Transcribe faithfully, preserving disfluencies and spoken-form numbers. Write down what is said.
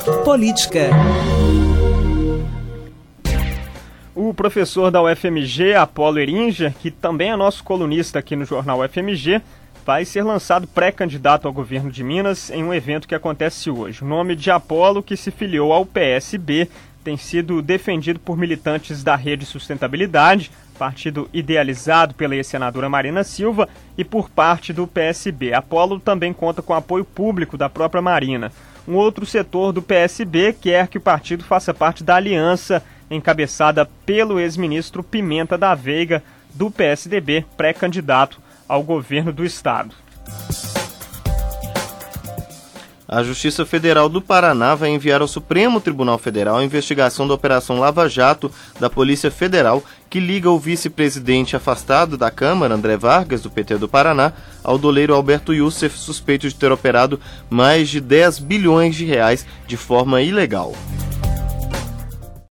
Política. O professor da U F M G, Apolo Eringer, que também é nosso colunista aqui no jornal U F M G, vai ser lançado pré-candidato ao governo de Minas em um evento que acontece hoje. O nome de Apolo, que se filiou ao P S B, tem sido defendido por militantes da Rede Sustentabilidade, partido idealizado pela ex-senadora Marina Silva, e por parte do P S B. Apolo também conta com apoio público da própria Marina. Um outro setor do P S B quer que o partido faça parte da aliança encabeçada pelo ex-ministro Pimenta da Veiga, do P S D B, pré-candidato ao governo do estado. A Justiça Federal do Paraná vai enviar ao Supremo Tribunal Federal a investigação da Operação Lava Jato da Polícia Federal, que liga o vice-presidente afastado da Câmara, André Vargas, do P T do Paraná, ao doleiro Alberto Youssef, suspeito de ter operado mais de dez bilhões de reais de forma ilegal.